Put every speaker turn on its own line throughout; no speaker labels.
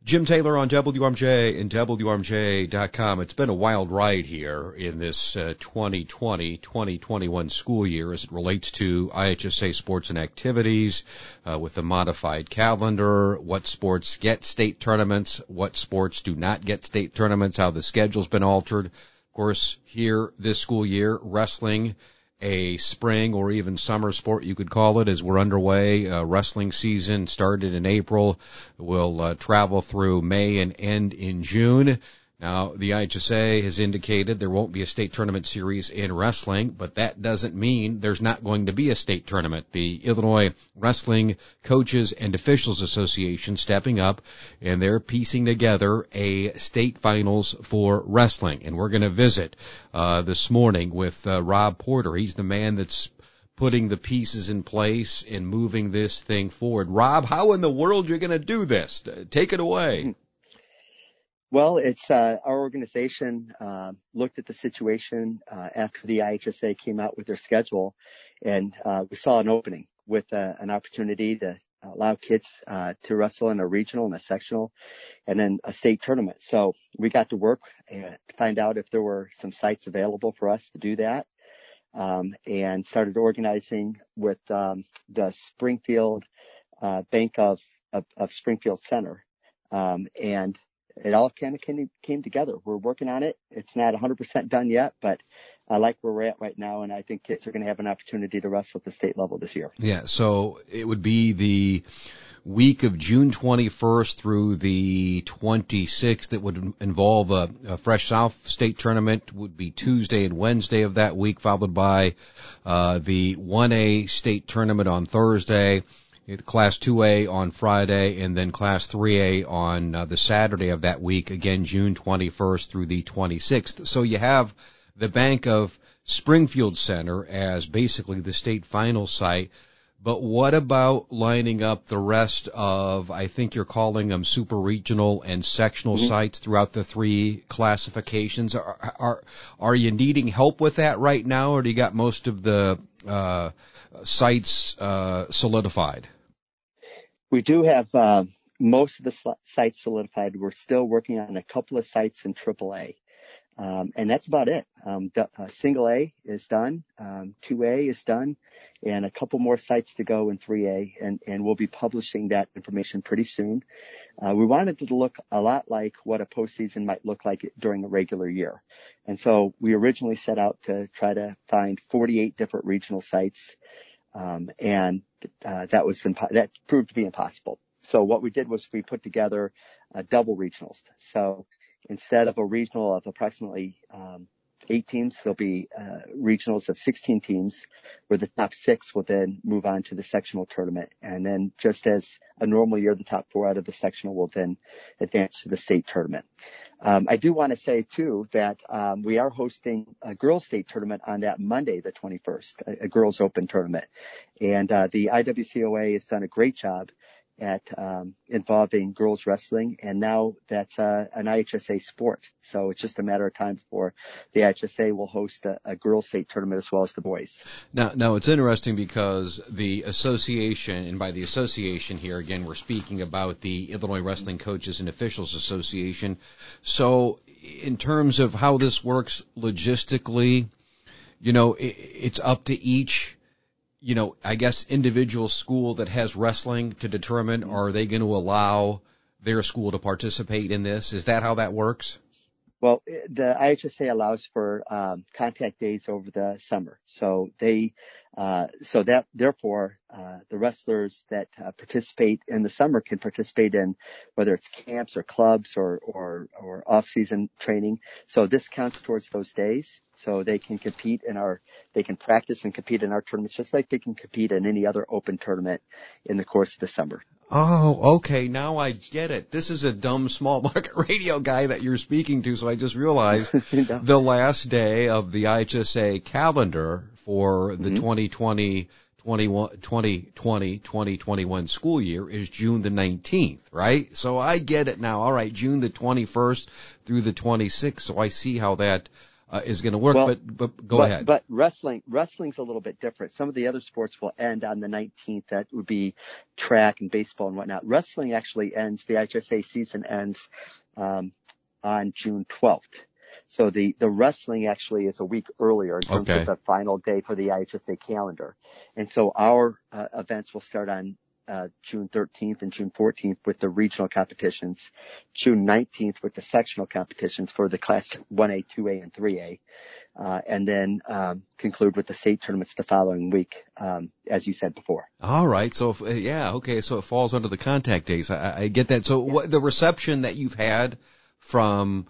Jim Taylor on WRMJ and WRMJ.com. It's been a wild ride here in this 2020-2021 school year as it relates to IHSA sports and activities with the modified calendar, what sports get state tournaments, what sports do not get state tournaments, how the schedule's been altered. Of course, here this school year, wrestling, a spring or even summer sport, you could call it, as we're underway. Wrestling season started in April, will travel through May and end in June. Now, the IHSA has indicated there won't be a state tournament series in wrestling, but that doesn't mean there's not going to be a state tournament. The Illinois Wrestling Coaches and Officials Association stepping up, and they're piecing together a state finals for wrestling. And we're going to visit this morning with Rob Porter. He's the man that's putting the pieces in place and moving this thing forward. Rob, how in the world are you going to do this? Take it away.
Well, it's our organization looked at the situation after the IHSA came out with their schedule, and we saw an opening with an opportunity to allow kids to wrestle in a regional and a sectional and then a state tournament. So we got to work and find out if there were some sites available for us to do that, and started organizing with the Springfield Bank of Springfield Center, and it all kind of came together. We're working on it. It's not 100% done yet, but I like where we're at right now, and I think kids are going to have an opportunity to wrestle at the state level this year.
Yeah, so it would be the week of June 21st through the 26th that would involve a Fresh South state tournament. Would be Tuesday and Wednesday of that week, followed by the 1A state tournament on Thursday, Class 2A on Friday, and then Class 3A on the Saturday of that week, again, June 21st through the 26th. So you have the Bank of Springfield Center as basically the state final site. But what about lining up the rest of, I think you're calling them super regional and sectional sites throughout the three classifications? Are you needing help with that right now, or do you got most of the sites solidified?
We do have most of the sites solidified. We're still working on a couple of sites in AAA, and that's about it. Single A is done, 2A is done, and a couple more sites to go in 3A, and we'll be publishing that information pretty soon. We wanted it to look a lot like what a postseason might look like during a regular year, and so we originally set out to try to find 48 different regional sites. And that proved to be impossible. So what we did was we put together double regionals. So instead of a regional of approximately 8 teams, there'll be regionals of 16 teams, where the top 6 will then move on to the sectional tournament. And then just as a normal year, the top 4 out of the sectional will then advance to the state tournament. I do want to say, too, that we are hosting a girls' state tournament on that Monday, the 21st, a girls' open tournament. And the IWCOA has done a great job at involving girls wrestling, and now that's an IHSA sport. So it's just a matter of time before the IHSA will host a girls' state tournament as well as the boys.
Now it's interesting because the association, and by the association here, again, we're speaking about the Illinois Wrestling Coaches and Officials Association. So in terms of how this works logistically, it's up to each I guess individual school that has wrestling to determine, are they going to allow their school to participate in this? Is that how that works?
Well, the IHSA allows for contact days over the summer. So therefore, the wrestlers that participate in the summer can participate in whether it's camps or clubs or off-season training. So this counts towards those days. So they can they can practice and compete in our tournaments just like they can compete in any other open tournament in the course of the summer.
Oh, okay. Now I get it. This is a dumb small market radio guy that you're speaking to, so I just realized the last day of the IHSA calendar for the 2020-2021 school year is June the 19th, right? So I get it now. All right, June the 21st through the 26th, so I see how that is going to work.
Well,
But go ahead.
But wrestling's a little bit different. Some of the other sports will end on the 19th. That would be track and baseball and whatnot. Wrestling actually ends. The IHSA season ends on June 12th. So the wrestling actually is a week earlier in terms of the final day for the IHSA calendar. And so our events will start on June 13th and June 14th with the regional competitions, June 19th with the sectional competitions for the class 1A, 2A, and 3A, and then conclude with the state tournaments the following week, as you said before.
All right. So, so it falls under the contact days. I get that. So what, the reception that you've had from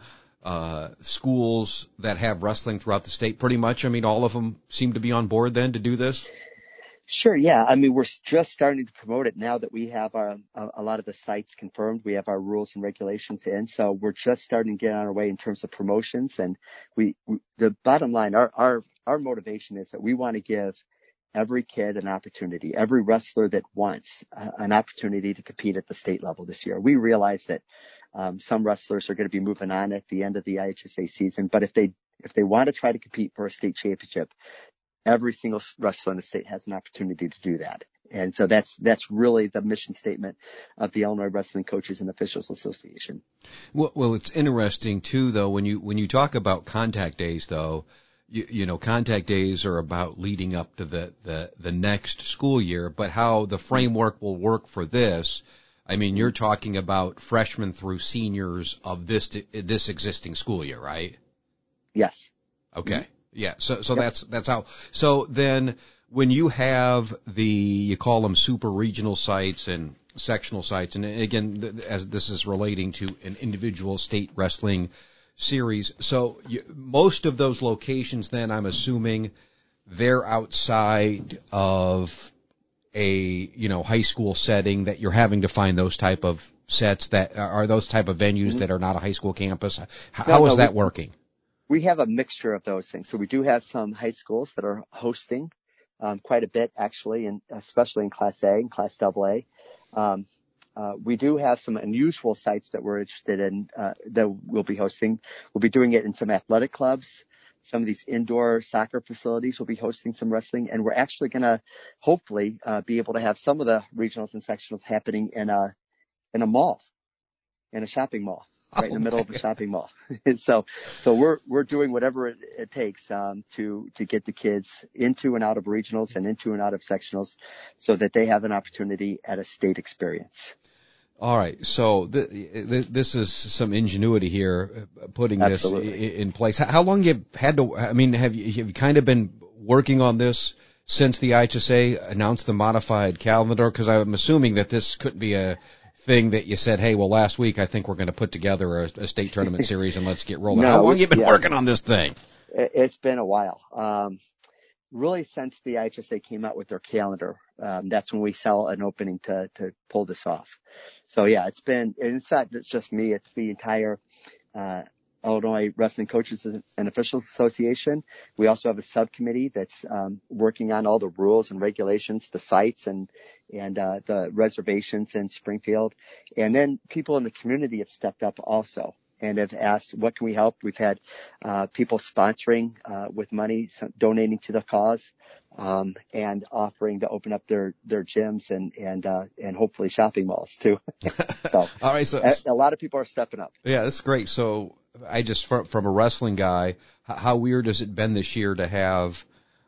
schools that have wrestling throughout the state, pretty much, I mean, all of them seem to be on board then to do this?
Sure, yeah. I mean, we're just starting to promote it now that we have a lot of the sites confirmed. We have our rules and regulations in, so we're just starting to get on our way in terms of promotions. And the bottom line, our motivation is that we want to give every kid an opportunity, every wrestler that wants an opportunity to compete at the state level this year. We realize that some wrestlers are going to be moving on at the end of the IHSA season, but if they want to try to compete for a state championship, every single wrestler in the state has an opportunity to do that. And so that's really the mission statement of the Illinois Wrestling Coaches and Officials Association.
Well, it's interesting too, though, when you talk about contact days, though, you know, contact days are about leading up to the next school year, but how the framework will work for this, I mean, you're talking about freshmen through seniors of this existing school year, right?
Yes.
Okay.
Mm-hmm.
Yeah. So yep. That's how. So then when you have you call them super regional sites and sectional sites, and again, as this is relating to an individual state wrestling series. So most of those locations then, I'm assuming, they're outside of a, high school setting that you're having to find those type of sets that are those type of venues that are not a high school campus. How is that working? We
have a mixture of those things. So we do have some high schools that are hosting quite a bit, actually, and especially in Class A and Class AA. We do have some unusual sites that we're interested in that we'll be hosting. We'll be doing it in some athletic clubs. Some of these indoor soccer facilities will be hosting some wrestling, and we're actually going to hopefully be able to have some of the regionals and sectionals happening in a mall, in a shopping mall. Right in the middle of a shopping mall. So we're doing whatever it takes, to get the kids into and out of regionals and into and out of sectionals so that they have an opportunity at a state experience.
All right. So this is some ingenuity here, putting
Absolutely.
This in place. How long you had to, I mean, have you kind of been working on this since the IHSA announced the modified calendar? Because I'm assuming that this couldn't be a thing that you said, hey, well, last week I think we're going to put together a state tournament series and let's get rolling. How long have you been working on this thing?
It's been a while. Really since the IHSA came out with their calendar, that's when we saw an opening to pull this off. So yeah, it's not just me, it's the entire Illinois Wrestling Coaches and Officials Association. We also have a subcommittee that's working on all the rules and regulations, the sites and the reservations in Springfield. And then people in the community have stepped up also and have asked, what can we help? We've had people sponsoring with money, donating to the cause, and offering to open up their gyms and hopefully shopping malls too. So,
all right, so
a lot of people are stepping up.
Yeah, that's great. So I just, from a wrestling guy, how weird has it been this year to have,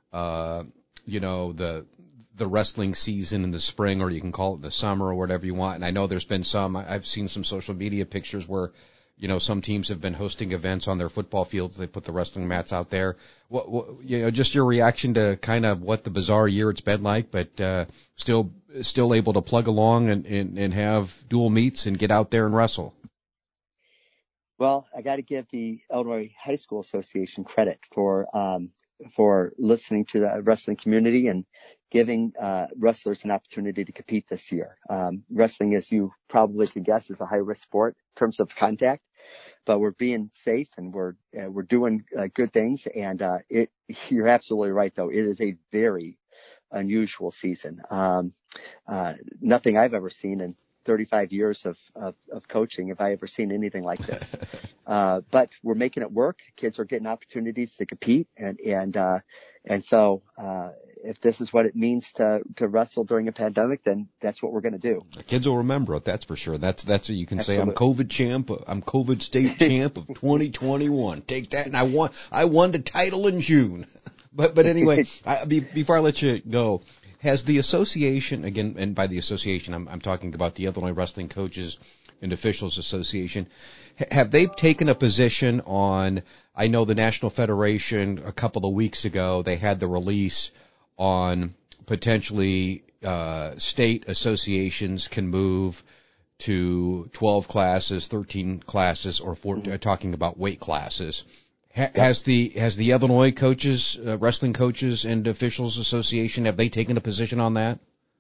the wrestling season in the spring, or you can call it the summer or whatever you want. And I know there's been I've seen some social media pictures where, some teams have been hosting events on their football fields. They put the wrestling mats out there. What just your reaction to kind of what the bizarre year it's been like, but still able to plug along and have dual meets and get out there and wrestle.
Well, I got to give the Illinois High School Association credit for listening to the wrestling community and giving wrestlers an opportunity to compete this year. Wrestling, as you probably could guess, is a high-risk sport in terms of contact, but we're being safe and we're doing good things. And you're absolutely right, though. It is a very unusual season. Nothing I've ever seen in 35 years of coaching have I ever seen anything like this. But we're making it work. Kids are getting opportunities to compete, and so if this is what it means to wrestle during a pandemic, then that's what we're going to do.
The kids will remember it, that's for sure. That's what you can
Absolutely.
say. I'm COVID champ. I'm COVID state champ of 2021. Take that, and I won the title in June. But anyway, before I let you go, has the association, again, and by the association I'm talking about the Illinois Wrestling Coaches and Officials Association, have they taken a position on, I know the National Federation a couple of weeks ago, they had the release on potentially state associations can move to 12 classes, 13 classes, or 14, talking about weight classes. Has the Illinois Coaches, Wrestling Coaches and Officials Association, have they taken a position on that?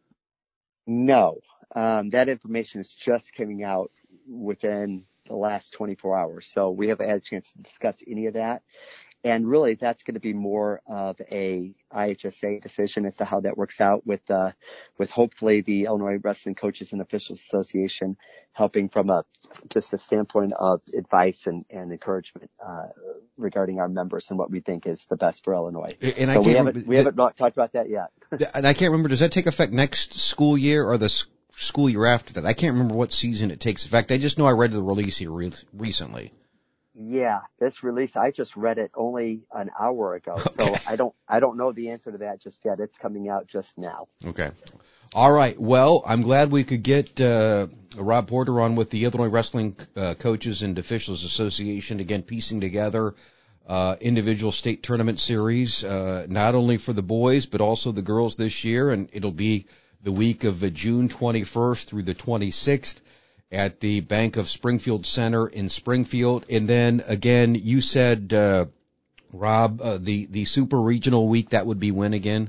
No. That information is just coming out within the last 24 hours. So we haven't had a chance to discuss any of that. And really, that's going to be more of a IHSA decision as to how that works out with hopefully the Illinois Wrestling Coaches and Officials Association helping from just a standpoint of advice and encouragement, regarding our members and what we think is the best for Illinois.
And
so we haven't talked about that yet.
And I can't remember, does that take effect next school year or the school year after that? I can't remember what season it takes effect. I just know I read the release here recently.
Yeah, this release, I just read it only an hour ago,
okay.
So I don't know the answer to that just yet. It's coming out just now.
Okay. All right. Well, I'm glad we could get Rob Porter on with the Illinois Wrestling Coaches and Officials Association, again, piecing together individual state tournament series, not only for the boys but also the girls this year, and it'll be the week of June 21st through the 26th. At the Bank of Springfield Center in Springfield. And then again, you said, Rob, the Super Regional Week, that would be when again?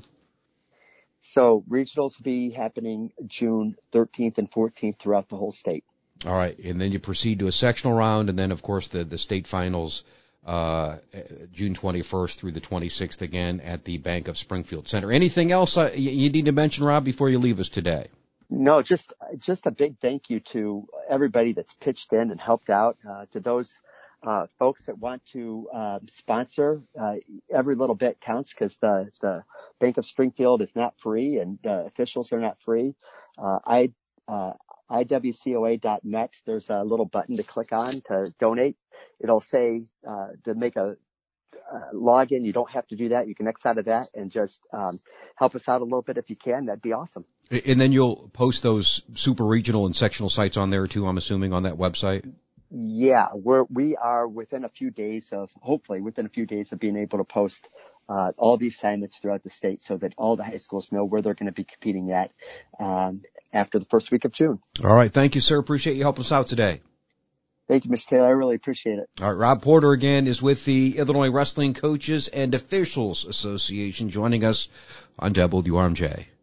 So regionals will be happening June 13th and 14th throughout the whole state.
All right. And then you proceed to a sectional round, and then of course the state finals, June 21st through the 26th again at the Bank of Springfield Center. Anything else you need to mention, Rob, before you leave us today?
No, just a big thank you to everybody that's pitched in and helped out, to those folks that want to sponsor. Every little bit counts because the Bank of Springfield is not free and the officials are not free. IWCOA.net, there's a little button to click on to donate. It'll say to make a login. You don't have to do that. You can X out of that and just help us out a little bit if you can. That'd be awesome.
And then you'll post those super regional and sectional sites on there too, I'm assuming, on that website?
Yeah, we are hopefully within a few days of being able to post all these assignments throughout the state so that all the high schools know where they're going to be competing at after the first week of June.
All right. Thank you, sir. Appreciate you helping us out today.
Thank you, Mr. Taylor. I really appreciate it.
All right. Rob Porter again is with the Illinois Wrestling Coaches and Officials Association, joining us on WRMJ.